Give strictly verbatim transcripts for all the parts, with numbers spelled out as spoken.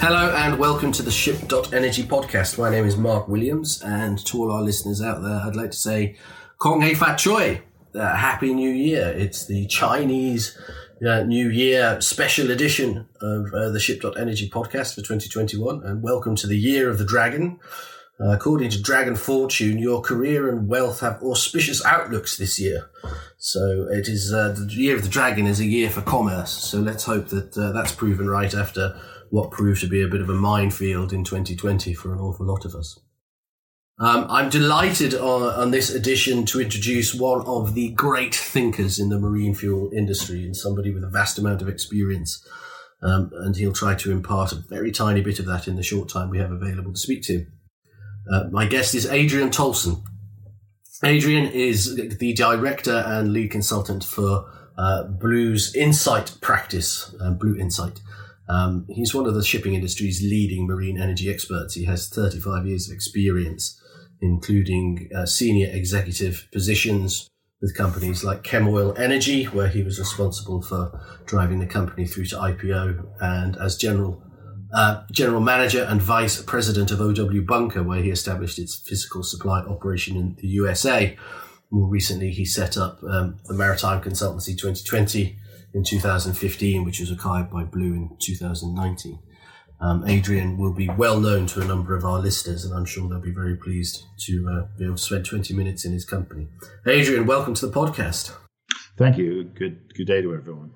Hello and welcome to the Ship dot Energy podcast. My name is Mark Williams, and to all our listeners out there, I'd like to say Kong Hei Fat Choi, uh, Happy New Year. It's the Chinese uh, New Year special edition of uh, the Ship dot Energy podcast for twenty twenty-one, and welcome to the Year of the Dragon. Uh, according to Dragon Fortune, your career and wealth have auspicious outlooks this year. So it is uh, the Year of the Dragon is a year for commerce. So let's hope that uh, that's proven right after what proved to be a bit of a minefield in twenty twenty for an awful lot of us. Um, I'm delighted on, on this edition to introduce one of the great thinkers in the marine fuel industry, and somebody with a vast amount of experience. Um, and he'll try to impart a very tiny bit of that in the short time we have available to speak to. Uh, my guest is Adrian Tolson. Adrian is the director and lead consultant for uh, Blue's Insight practice, uh, Blue Insight. Um, he's one of the shipping industry's leading marine energy experts. He has thirty-five years of experience, including uh, senior executive positions with companies like Chemoil Energy, where he was responsible for driving the company through to I P O, and as general uh, general manager and vice president of O W Bunker, where he established its physical supply operation in the U S A. More recently, he set up um, the Maritime Consultancy twenty twenty in two thousand fifteen, which was acquired by Blue in two thousand nineteen. Um, Adrian will be well known to a number of our listeners, and I'm sure they'll be very pleased to uh, be able to spend twenty minutes in his company. Adrian, welcome to the podcast. Thank you. Good good day to everyone.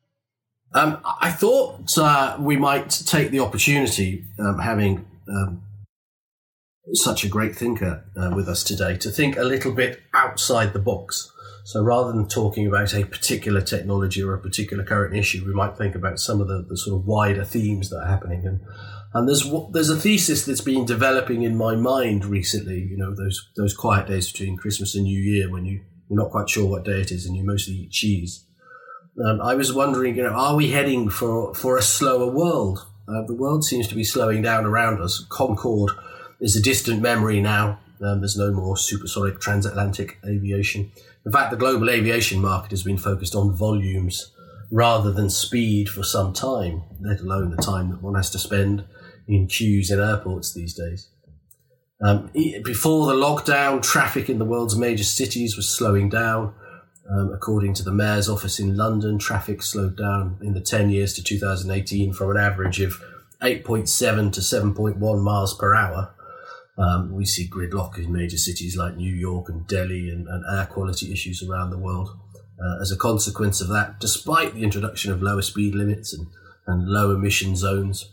Um, I thought uh, we might take the opportunity, um, having um, such a great thinker uh, with us today, to think a little bit outside the box. So rather than talking about a particular technology or a particular current issue, we might think about some of the, the sort of wider themes that are happening. And and there's there's a thesis that's been developing in my mind recently. You know, those those quiet days between Christmas and New Year when you, you're not quite sure what day it is and you mostly eat cheese. Um, I was wondering, you know, are we heading for, for a slower world? Uh, the world seems to be slowing down around us. Concorde is a distant memory now. Um, there's no more supersonic transatlantic aviation. In fact, the global aviation market has been focused on volumes rather than speed for some time, let alone the time that one has to spend in queues in airports these days. Um, before the lockdown, traffic in the world's major cities was slowing down. Um, according to the Mayor's office in London, traffic slowed down in the ten years to two thousand eighteen from an average of eight point seven to seven point one miles per hour. Um, we see gridlock in major cities like New York and Delhi, and, and air quality issues around the world. Uh, as a consequence of that, despite the introduction of lower speed limits and, and low emission zones,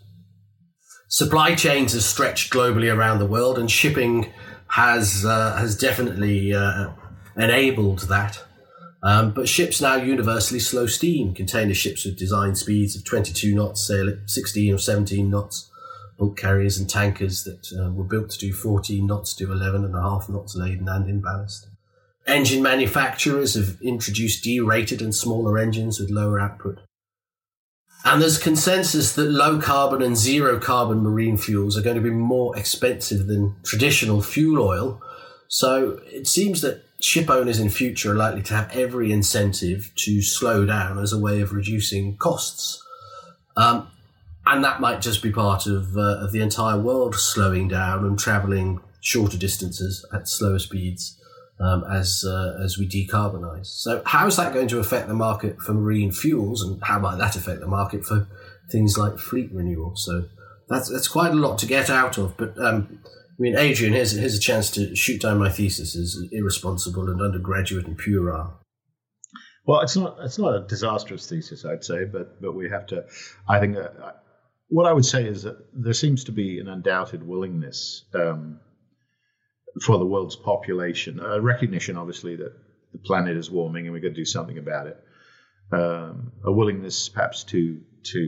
supply chains have stretched globally around the world, and shipping has uh, has definitely uh, enabled that. Um, but ships now universally slow steam. Container ships with design speeds of twenty-two knots sail at sixteen or seventeen knots. Bulk carriers and tankers that uh, were built to do fourteen knots do eleven and a half knots laden and in ballast. Engine manufacturers have introduced derated and smaller engines with lower output. And there's consensus that low carbon and zero carbon marine fuels are going to be more expensive than traditional fuel oil. So it seems that ship owners in future are likely to have every incentive to slow down as a way of reducing costs. Um, And that might just be part of, uh, of the entire world slowing down and travelling shorter distances at slower speeds um, as uh, as we decarbonise. So how is that going to affect the market for marine fuels, and how might that affect the market for things like fleet renewal? So that's that's quite a lot to get out of. But um, I mean, Adrian, here's, here's a chance to shoot down my thesis as irresponsible and undergraduate and puerile. Well, it's not it's not a disastrous thesis, I'd say, but but we have to. I think. Uh, What I would say is that there seems to be an undoubted willingness um, for the world's population, a recognition, obviously, that the planet is warming and we've got to do something about it. Um, a willingness, perhaps, to to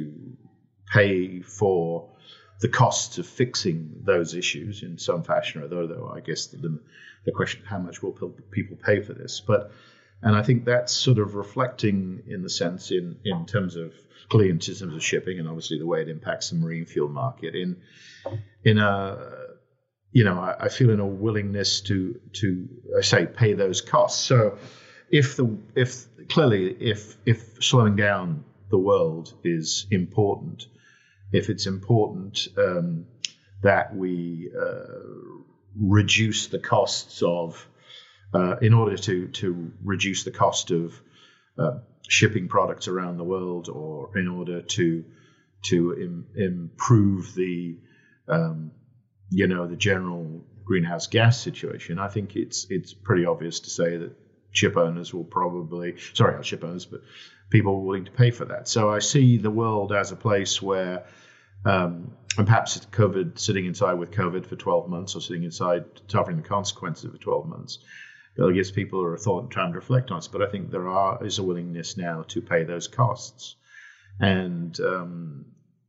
pay for the costs of fixing those issues in some fashion or other. Though I guess the, the question: how much will people pay for this? But and I think that's sort of reflecting, in the sense, in in terms of. Clearly in terms of shipping and obviously the way it impacts the marine fuel market in in a you know I, I feel in a willingness to to I say pay those costs. So if the if clearly if if slowing down the world is important, if it's important um, that we uh, reduce the costs of, uh, in order to to reduce the cost of uh, shipping products around the world, or in order to to im- improve the um, you know the general greenhouse gas situation, I think it's it's pretty obvious to say that ship owners will probably, sorry, not ship owners, but people are willing to pay for that. So I see the world as a place where, um, and perhaps it's COVID, sitting inside with COVID for twelve months, or sitting inside suffering the consequences of it for twelve months, that gives people a thought and time to reflect on it. But I think there are is a willingness now to pay those costs. And um,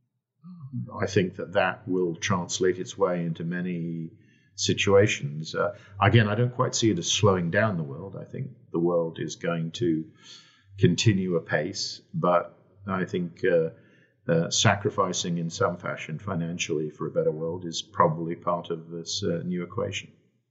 I think that that will translate its way into many situations. Uh, again, I don't quite see it as slowing down the world. I think the world is going to continue apace, but I think uh, uh, sacrificing in some fashion financially for a better world is probably part of this uh, new equation.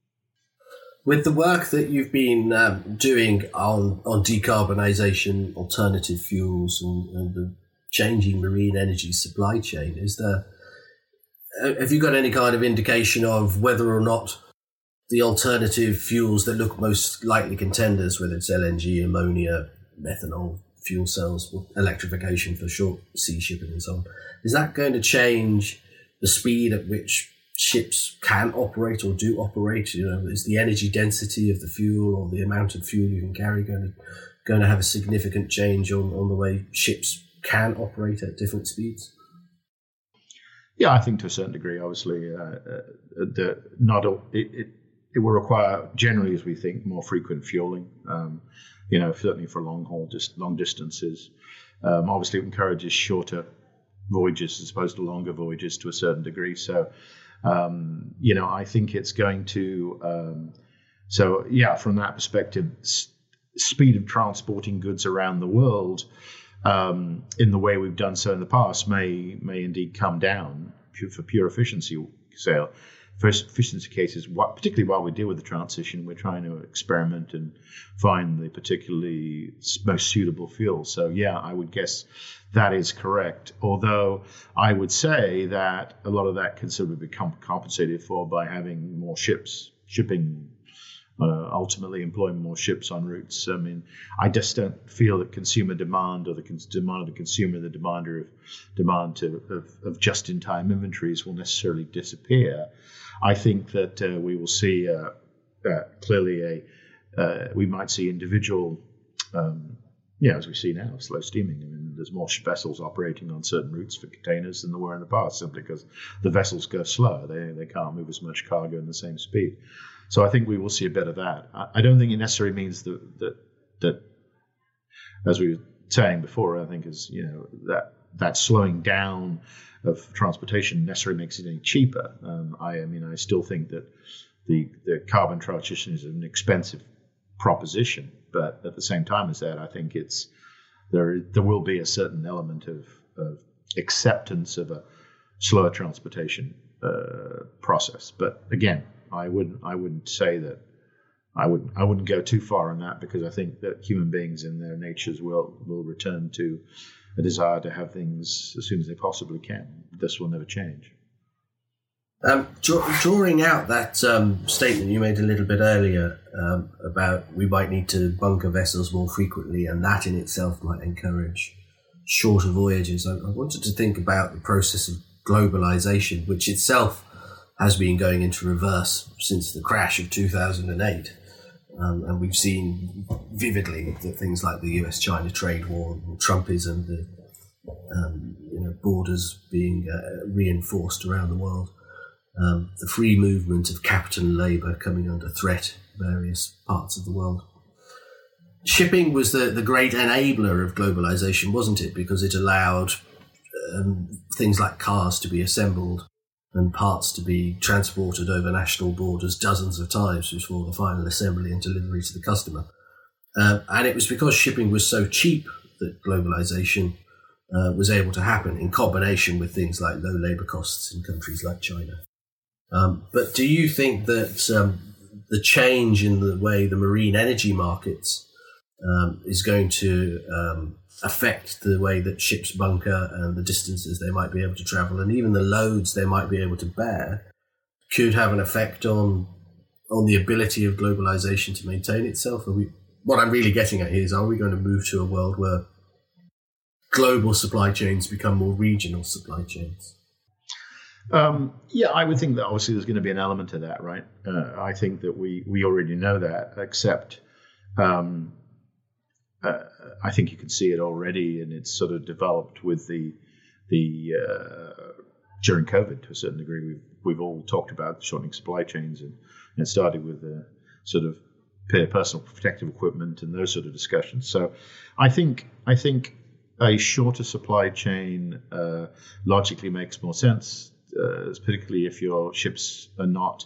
With the work that you've been um, doing on, on decarbonisation, alternative fuels, and, and the changing marine energy supply chain, is there, have you got any kind of indication of whether or not the alternative fuels that look most likely contenders, whether it's L N G, ammonia, methanol, fuel cells, electrification for short sea shipping and so on, is that going to change the speed at which ships can operate or do operate? You know, is the energy density of the fuel or the amount of fuel you can carry going to going to have a significant change on, on the way ships can operate at different speeds? Yeah, I think to a certain degree, obviously, uh, uh, the not a, it, it it will require generally, as we think, more frequent fueling. Um, you know, certainly for long haul, just long distances. Um, obviously, it encourages shorter voyages as opposed to longer voyages to a certain degree. So, um, you know, I think it's going to. Um, so, yeah, from that perspective, s- speed of transporting goods around the world, Um, in the way we've done so in the past, may may indeed come down for pure efficiency sale. For efficiency cases, particularly while we deal with the transition, we're trying to experiment and find the particularly most suitable fuel. So, yeah, I would guess that is correct. Although I would say that a lot of that can sort of become compensated for by having more ships shipping. Uh, ultimately employing more ships on routes. I mean, I just don't feel that consumer demand or the cons- demand of the consumer, the demander of demand to, of, of just-in-time inventories will necessarily disappear. I think that uh, we will see uh, uh, clearly a uh, we might see individual, um, yeah, as we see now, slow steaming. I mean, there's more vessels operating on certain routes for containers than there were in the past, simply because the vessels go slower. They they can't move as much cargo in the same speed. So I think we will see a bit of that. I don't think it necessarily means that that that, as we were saying before, I think is you know that that slowing down of transportation necessarily makes it any cheaper. Um, I, I mean, I still think that the the carbon transition is an expensive proposition, but at the same time as that, I think it's there there will be a certain element of, of acceptance of a slower transportation uh, process. But again, I wouldn't. I wouldn't say that. I wouldn't. I wouldn't go too far on that, because I think that human beings in their natures will will return to a desire to have things as soon as they possibly can. This will never change. Um, draw, drawing out that um, statement you made a little bit earlier um, about we might need to bunker vessels more frequently, and that in itself might encourage shorter voyages. I, I wanted to think about the process of globalization, which itself has been going into reverse since the crash of two thousand eight. Um, and we've seen vividly that things like the U S China trade war, Trumpism, the um, you know, borders being uh, reinforced around the world, um, the free movement of capital and labour coming under threat in various parts of the world. Shipping was the, the great enabler of globalization, wasn't it? Because it allowed um, things like cars to be assembled and parts to be transported over national borders dozens of times before the final assembly and delivery to the customer. Uh, and it was because shipping was so cheap that globalization uh, was able to happen, in combination with things like low labor costs in countries like China. Um, but do you think that um, the change in the way the marine energy markets um, is going to um, affect the way that ships bunker and the distances they might be able to travel, and even the loads they might be able to bear, could have an effect on on the ability of globalization to maintain itself. Are we, what I'm really getting at here is, are we going to move to a world where global supply chains become more regional supply chains? Um, yeah, I would think that obviously there's going to be an element of that, right? Uh, I think that we, we already know that, except um, uh, I think you can see it already, and it's sort of developed with the the uh, during COVID to a certain degree. We've we've all talked about shortening supply chains, and, and it started with uh, sort of personal protective equipment and those sort of discussions. So, I think I think a shorter supply chain uh, logically makes more sense. Uh, particularly if your ships are not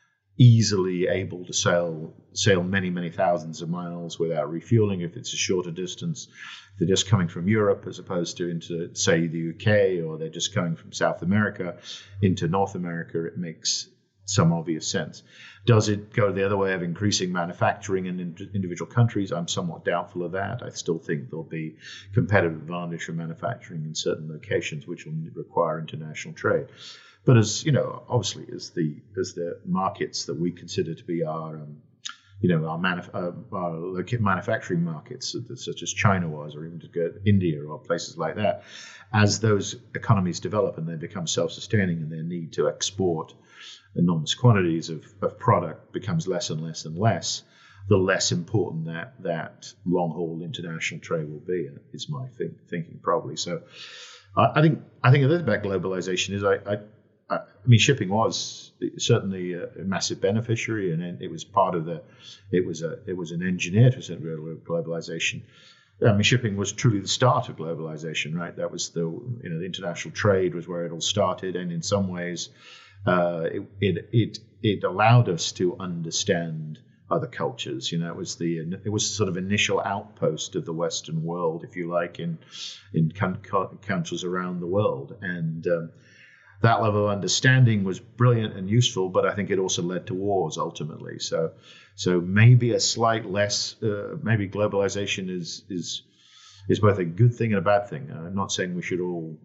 easily able to sail sail many, many thousands of miles without refueling. If it's a shorter distance, if they're just coming from Europe as opposed to into, say, the U K, or they're just coming from South America into North America, it makes some obvious sense. Does it go the other way of increasing manufacturing in individual countries? I'm somewhat doubtful of that. I still think there'll be competitive advantage for manufacturing in certain locations, which will require international trade. But as you know, obviously, as the as the markets that we consider to be our um, you know our, manuf- uh, our manufacturing markets, such as China was, or even to go to India or places like that, as those economies develop and they become self-sustaining, and their need to export enormous quantities of, of product becomes less and less and less, the less important that that long-haul international trade will be, is my think, thinking probably. So uh, I think I think a little about globalization is I, I I mean shipping was certainly a, a massive beneficiary, and it was part of the it was a it was an engineer to a certain degree of globalization. I mean, shipping was truly the start of globalization, right? That was the you know the international trade was where it all started, and in some ways. Uh, it, it it it allowed us to understand other cultures. You know, it was the it was the sort of initial outpost of the Western world, if you like, in in countries around the world, and um, that level of understanding was brilliant and useful. But I think it also led to wars ultimately. So so maybe a slight less uh, maybe globalization is is is both a good thing and a bad thing. I'm not saying we should all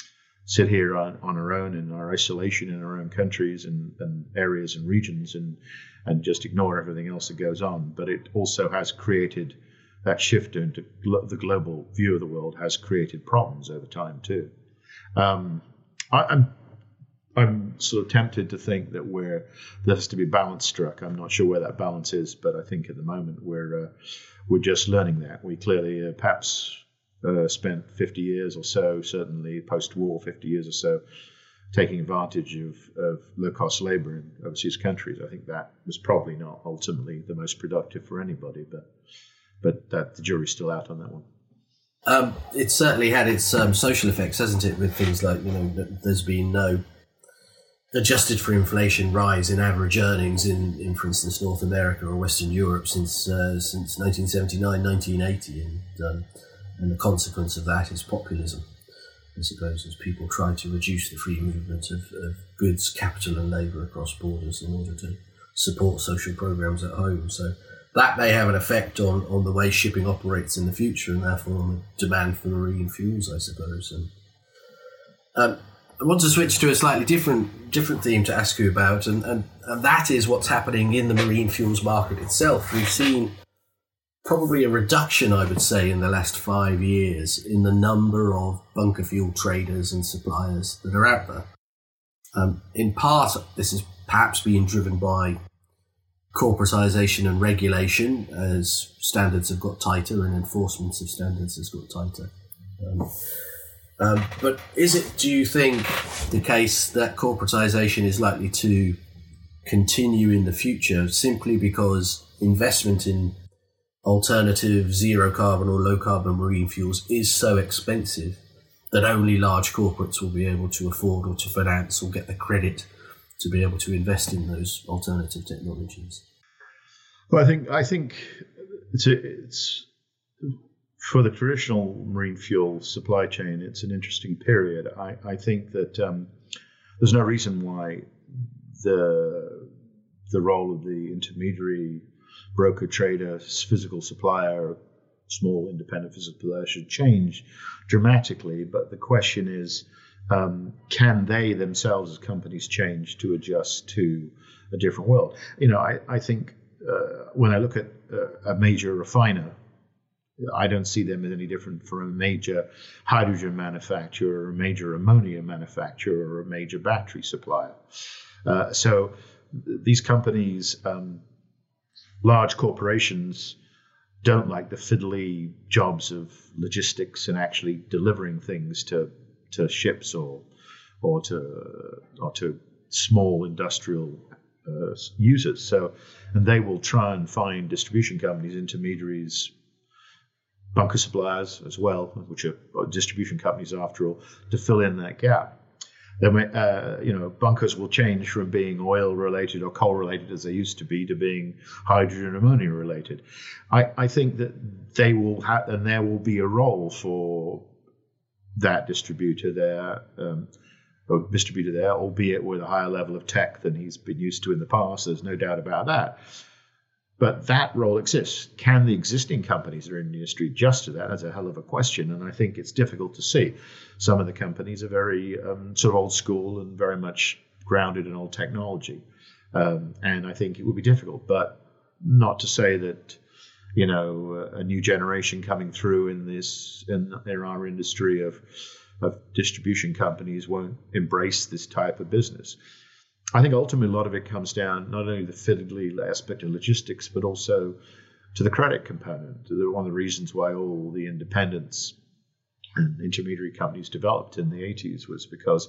sit here on, on our own in our isolation in our own countries and, and areas and regions and and just ignore everything else that goes on. But it also has created that shift into glo- the global view of the world has created problems over time too. Um, I, I'm I'm sort of tempted to think that we're there has to be balance struck. I'm not sure where that balance is, but I think at the moment we're uh, we're just learning that. We clearly uh, perhaps. Uh, spent fifty years or so, certainly post-war fifty years or so, taking advantage of, of low-cost labor in overseas countries. I think that was probably not ultimately the most productive for anybody, but but that the jury's still out on that one. Um, it's certainly had its um, social effects, hasn't it, with things like, you know, there's been no adjusted for inflation rise in average earnings in, in for instance, North America or Western Europe since uh, since nineteen seventy-nine, nineteen eighty, and um, And the consequence of that is populism, I suppose, as people try to reduce the free movement of, of goods, capital and labour across borders in order to support social programmes at home. So that may have an effect on, on the way shipping operates in the future, and therefore on the demand for marine fuels, I suppose. And um, I want to switch to a slightly different different theme to ask you about, and, and, and that is what's happening in the marine fuels market itself. We've seen probably a reduction, I would say, in the last five years in the number of bunker fuel traders and suppliers that are out there. Um, in part, this is perhaps being driven by corporatization and regulation as standards have got tighter and enforcement of standards has got tighter. Um, um, but is it, do you think, the case that corporatization is likely to continue in the future simply because investment in alternative zero carbon or low carbon marine fuels is so expensive that only large corporates will be able to afford or to finance or get the credit to be able to invest in those alternative technologies? Well, I think I think it's, a, it's for the traditional marine fuel supply chain, it's an interesting period. I, I think that um, there's no reason why the the role of the intermediary broker, trader, physical supplier small independent physical players should change dramatically. But the question is, um, can they themselves as companies change to adjust to a different world? You know, I, I think uh, when I look at uh, a major refiner, I don't see them as any different from a major hydrogen manufacturer, or a major ammonia manufacturer, or a major battery supplier. Uh, so th- these companies, um, large corporations, don't like the fiddly jobs of logistics and actually delivering things to to ships or or to or to small industrial uh, users. So, and they will try and find distribution companies, intermediaries, bunker suppliers as well, which are distribution companies after all, to fill in that gap. Then, uh, you know, bunkers will change from being oil related or coal related as they used to be to being hydrogen and ammonia related. I, I think that they will have, and there will be a role for that distributor there, um, or distributor there, albeit with a higher level of tech than he's been used to in the past. There's no doubt about that. But that role exists. Can the existing companies that are in the industry adjust to that? That's a hell of a question, and I think it's difficult to see. Some of the companies are very um, sort of old school and very much grounded in old technology, um, and I think it would be difficult. But not to say that, you know, a new generation coming through in this in, in our industry of of distribution companies won't embrace this type of business. I think ultimately a lot of it comes down not only the fiddly aspect of logistics, but also to the credit component. One of the reasons why all the independents and intermediary companies developed in the eighties was because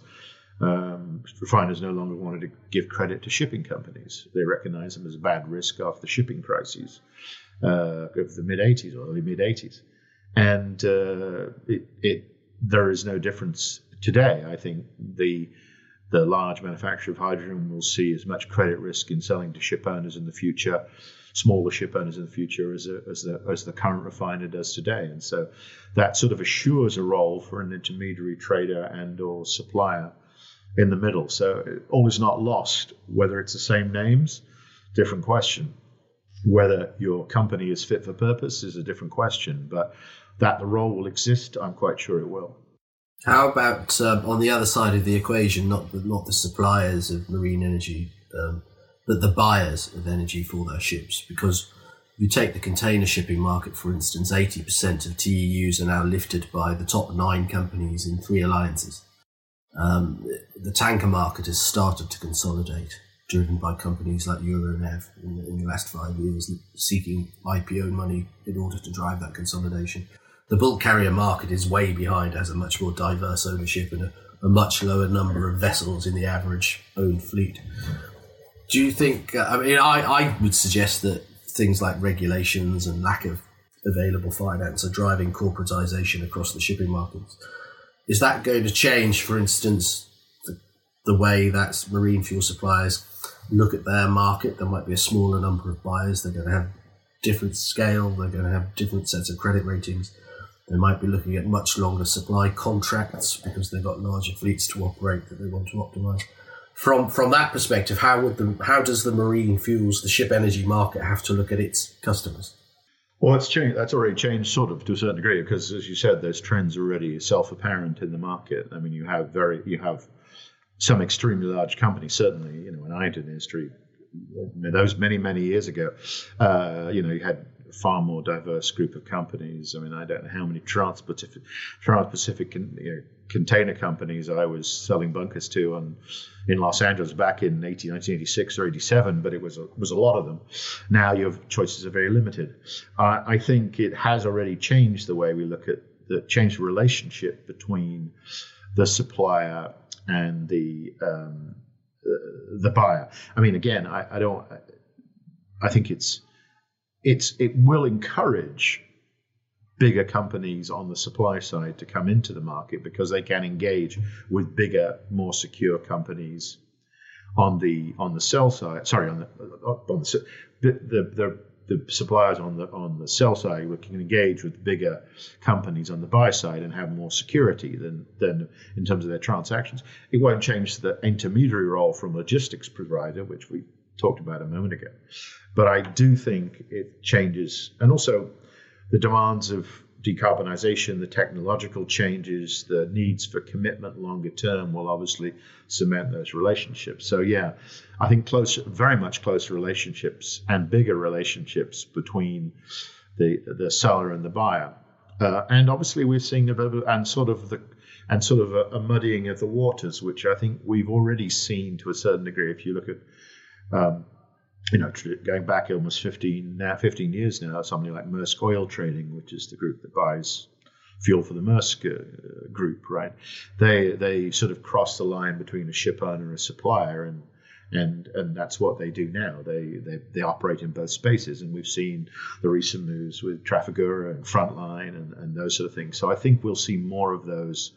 um, refiners no longer wanted to give credit to shipping companies. They recognized them as a bad risk after the shipping crises uh, of the mid-eighties or early mid-eighties. And uh, it, it there is no difference today. I think the The large manufacturer of hydrogen will see as much credit risk in selling to ship owners in the future, smaller ship owners in the future, as, a, as, the, as the current refiner does today. And so that sort of assures a role for an intermediary trader and or supplier in the middle. So all is not lost. Whether it's the same names, different question. Whether your company is fit for purpose is a different question. But that the role will exist, I'm quite sure it will. How about um, on the other side of the equation, not the, not the suppliers of marine energy, um, but the buyers of energy for their ships? Because you take the container shipping market, for instance, eighty percent of T E Us are now lifted by the top nine companies in three alliances. Um, the tanker market has started to consolidate, driven by companies like Euronav in, in the last five years, seeking I P O money in order to drive that consolidation. The bulk carrier market is way behind, has a much more diverse ownership and a, a much lower number of vessels in the average owned fleet. Do you think, uh, I mean, I, I would suggest that things like regulations and lack of available finance are driving corporatization across the shipping markets. Is that going to change, for instance, the, the way that marine fuel suppliers look at their market? There might be a smaller number of buyers. They're going to have different scale. They're going to have different sets of credit ratings. They might be looking at much longer supply contracts because they've got larger fleets to operate that they want to optimize. From from that perspective, how would the how does the marine fuels, the ship energy market, have to look at its customers? Well, it's changed. That's already changed, sort of, to a certain degree, because, as you said, those trends are already self-apparent in the market. I mean, you have very you have some extremely large companies. Certainly, you know, when I entered the industry, those many many years ago, uh, you know, you had far more diverse group of companies. I mean, I don't know how many Trans-Pacific, Trans-Pacific con, you know, container companies I was selling bunkers to on, in Los Angeles back in nineteen eighty-six or eighty-seven, but it was a, was a lot of them. Now your choices are very limited. Uh, I think it has already changed the way we look at the changed the relationship between the supplier and the um, uh, the buyer. I mean, again, I, I don't. I think it's. It's it will encourage bigger companies on the supply side to come into the market because they can engage with bigger, more secure companies on the on the sell side. Sorry, on the on the the the, the suppliers on the on the sell side can engage with bigger companies on the buy side and have more security than than in terms of their transactions. It won't change the intermediary role from logistics provider, which we talked about a moment ago. But I do think it changes. And also, the demands of decarbonization, the technological changes, the needs for commitment longer term will obviously cement those relationships. So yeah, I think close, very much closer relationships and bigger relationships between the the seller and the buyer. Uh, and obviously we're seeing a bit of, and sort of the and sort of a, a muddying of the waters, which I think we've already seen to a certain degree. If you look at um, you know, going back almost fifteen, now fifteen years now, somebody like Maersk Oil Trading, which is the group that buys fuel for the Maersk uh, group, right? They they sort of cross the line between a ship owner and a supplier, and and and that's what they do now. They they they operate in both spaces, and we've seen the recent moves with Trafigura and Frontline and, and those sort of things. So I think we'll see more of those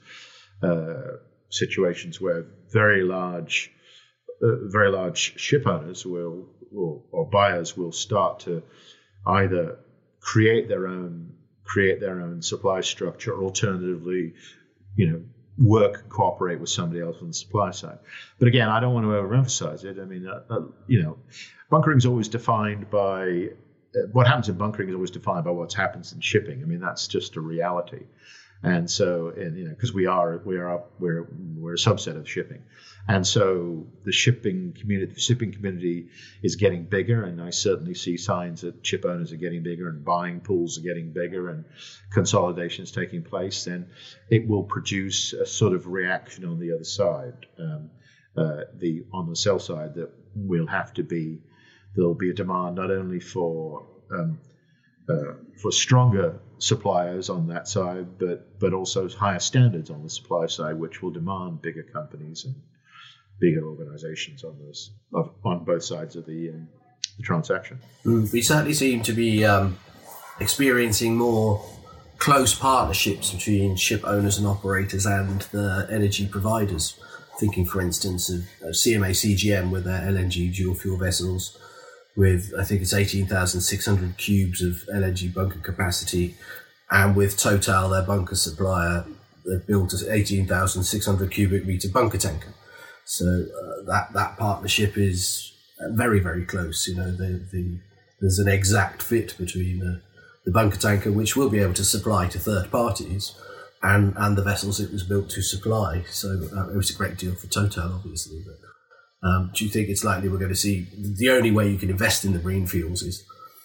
uh, situations where very large, uh, very large ship owners will. Or, or buyers will start to either create their own create their own supply structure, or alternatively, you know, work cooperate with somebody else on the supply side. But again, I don't want to overemphasize it. I mean, uh, uh, you know, bunkering is always defined by uh, what happens in bunkering is always defined by what happens in shipping. I mean, that's just a reality. And so, and, you know, because we are we are we're we're a subset of shipping, and so the shipping community the shipping community is getting bigger, and I certainly see signs that ship owners are getting bigger, and buying pools are getting bigger, and consolidation is taking place. Then it will produce a sort of reaction on the other side, um, uh, the on the sell side, that will have to be there'll be a demand not only for um, uh, for stronger suppliers on that side, but but also higher standards on the supply side, which will demand bigger companies and bigger organizations on this on both sides of the, um, the transaction. Mm, we certainly seem to be um, experiencing more close partnerships between ship owners and operators and the energy providers. Thinking, for instance, of, of C M A C G M with their L N G dual fuel vessels, with I think it's eighteen thousand six hundred cubes of L N G bunker capacity, and with Total, their bunker supplier, they've built an eighteen thousand six hundred cubic meter bunker tanker. So uh, that that partnership is very, very close. You know, the, the, there's an exact fit between the, the bunker tanker, which will be able to supply to third parties, and, and the vessels it was built to supply. So uh, it was a great deal for Total, obviously. But Um, do you think it's likely we're going to see the only way you can invest in the green fuels is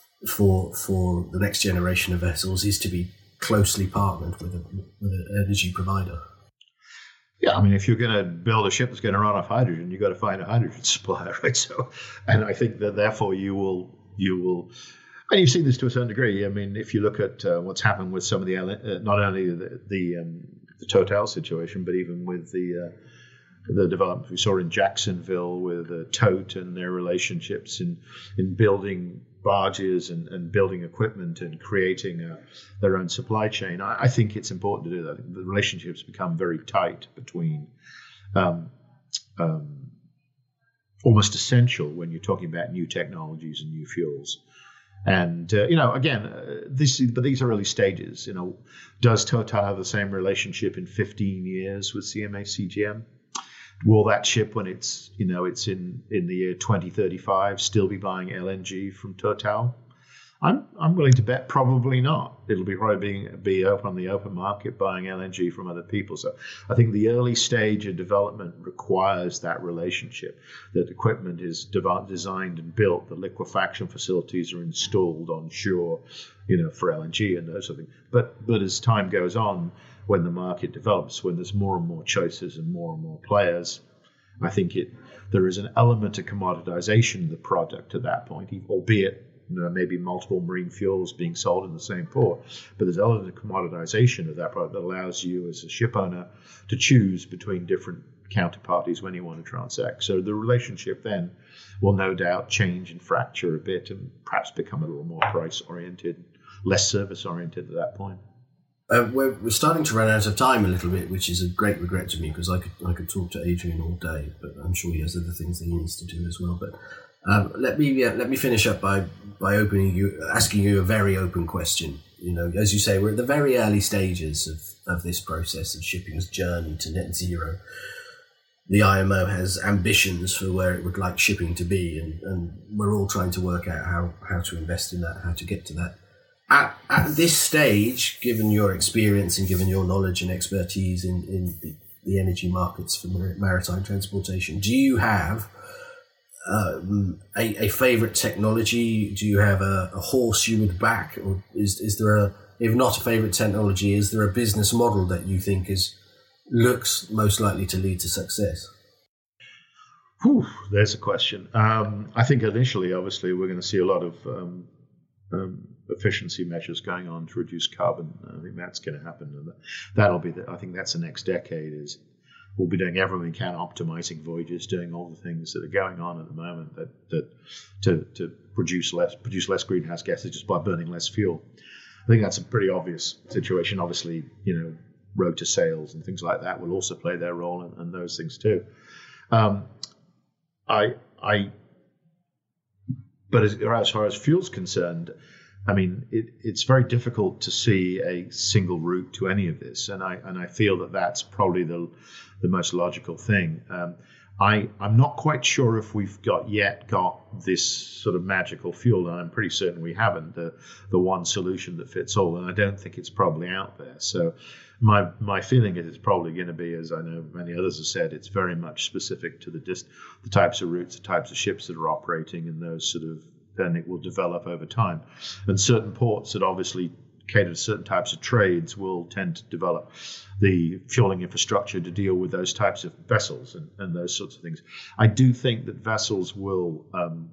for for the next generation of vessels is to be closely partnered with, a, with an energy provider? Yeah, I mean, if you're going to build a ship that's going to run off hydrogen, you've got to find a hydrogen supplier, right? So, and I think that therefore you will you will, and you've seen this to a certain degree. I mean, if you look at uh, what's happened with some of the uh, not only the the, um, the Total situation, but even with the uh, the development we saw in Jacksonville with uh, Tote and their relationships in, in building barges and, and building equipment and creating uh, their own supply chain. I, I think it's important to do that. I think the relationships become very tight between, um, um, almost essential when you're talking about new technologies and new fuels. And, uh, you know, again, uh, this is, but these are early stages. You know, does Total have the same relationship in fifteen years with C M A C G M? Will that ship, when it's, you know, it's in, in the year twenty thirty-five, still be buying L N G from Total? I'm I'm willing to bet probably not. It'll be probably being be open on the open market buying L N G from other people. So I think the early stage of development requires that relationship, that equipment is de- designed and built, the liquefaction facilities are installed on shore, you know, for L N G and those sort of things. But but as time goes on, when the market develops, when there's more and more choices and more and more players, I think it there is an element of commoditization of the product at that point, albeit you know, maybe multiple marine fuels being sold in the same port. But there's an element of commoditization of that product that allows you as a ship owner to choose between different counterparties when you want to transact. So the relationship then will no doubt change and fracture a bit and perhaps become a little more price-oriented, less service-oriented at that point. Uh, we're, we're starting to run out of time a little bit, which is a great regret to me because I could I could talk to Adrian all day, but I'm sure he has other things that he needs to do as well. But um, let me uh, let me finish up by by opening you asking you a very open question. You know, as you say, we're at the very early stages of, of this process of shipping's journey to net zero. The I M O has ambitions for where it would like shipping to be, and, and we're all trying to work out how, how to invest in that, how to get to that at, at this stage, given your experience and given your knowledge and expertise in, in the, the energy markets for maritime transportation, do you have um, a, a favourite technology? Do you have a, a horse you would back? Or is, is there a, if not a favourite technology, is there a business model that you think is looks most likely to lead to success? Whew, there's a question. Um, I think initially, obviously, we're going to see a lot of um, um, efficiency measures going on to reduce carbon. I think that's going to happen, and that'll be. The, I think that's the next decade. Is we'll be doing everything we can, optimizing voyages, doing all the things that are going on at the moment that that to to produce less produce less greenhouse gases just by burning less fuel. I think that's a pretty obvious situation. Obviously, you know, rotor sails and things like that will also play their role, and, and those things too. Um, I, I, but as, as far as fuel's concerned, I mean, it, it's very difficult to see a single route to any of this, and I and I feel that that's probably the the most logical thing. Um, I I'm not quite sure if we've got yet got this sort of magical fuel, and I'm pretty certain we haven't the the one solution that fits all, and I don't think it's probably out there. So. My my feeling is it's probably going to be, as I know many others have said, it's very much specific to the dist- the types of routes, the types of ships that are operating, and those sort of, then it will develop over time. And certain ports that obviously cater to certain types of trades will tend to develop the fueling infrastructure to deal with those types of vessels and, and those sorts of things. I do think that vessels will, um,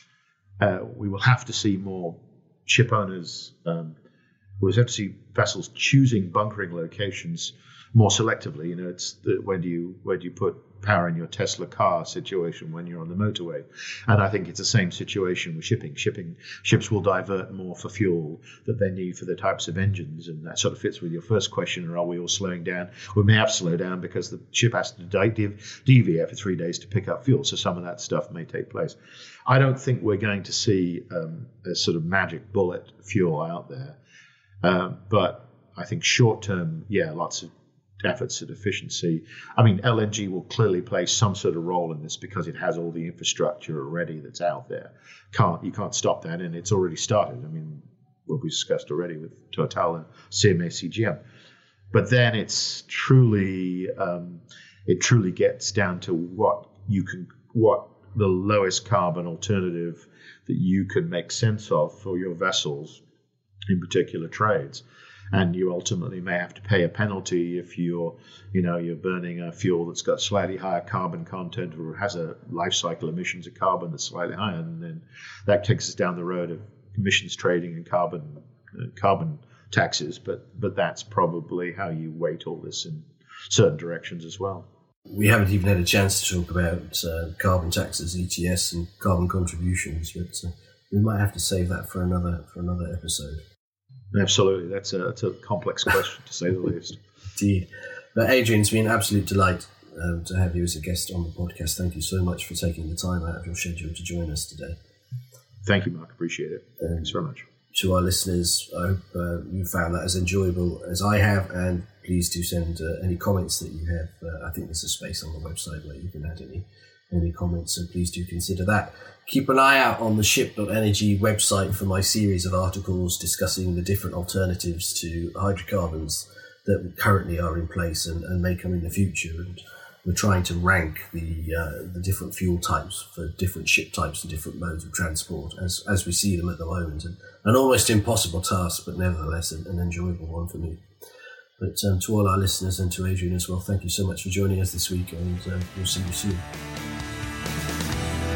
uh, we will have to see more ship owners um, We'll have to see vessels choosing bunkering locations more selectively. You know, it's the, when do you where do you put power in your Tesla car situation when you're on the motorway? And I think it's the same situation with shipping. Shipping ships will divert more for fuel that they need for the types of engines, and that sort of fits with your first question: are we all slowing down? We may have to slow down because the ship has to deviate for three days to pick up fuel. So some of that stuff may take place. I don't think we're going to see um, a sort of magic bullet fuel out there. Um, but I think short term, yeah, lots of efforts at efficiency. I mean, L N G will clearly play some sort of role in this because it has all the infrastructure already that's out there. Can't you can't stop that, and it's already started. I mean, what we discussed already with Total and C M A C G M. But then it's truly, um, it truly gets down to what you can, what the lowest carbon alternative that you can make sense of for your vessels in particular trades. And you ultimately may have to pay a penalty if you're, you know, you're burning a fuel that's got slightly higher carbon content or has a life cycle emissions of carbon that's slightly higher, and then that takes us down the road of emissions trading and carbon uh, carbon taxes. But but that's probably how you weight all this in certain directions as well. We haven't even had a chance to talk about uh, carbon taxes, E T S, and carbon contributions, but uh, we might have to save that for another for another episode. Absolutely. That's a, that's a complex question, to say the least. Indeed. But Adrian, it's been an absolute delight um, to have you as a guest on the podcast. Thank you so much for taking the time out of your schedule to join us today. Thank you, Mark. Appreciate it. Um, Thanks very much. To our listeners, I hope uh, you found that as enjoyable as I have, and please do send uh, any comments that you have. Uh, I think there's a space on the website where you can add any any comments, so please do consider that. Keep an eye out on the ship dot energy website for my series of articles discussing the different alternatives to hydrocarbons that currently are in place and, and may come in the future. And we're trying to rank the uh, the different fuel types for different ship types and different modes of transport as as we see them at the moment. And an almost impossible task, but nevertheless an, an enjoyable one for me. But um, to all our listeners and to Adrian as well, thank you so much for joining us this week, and uh, we'll see you soon.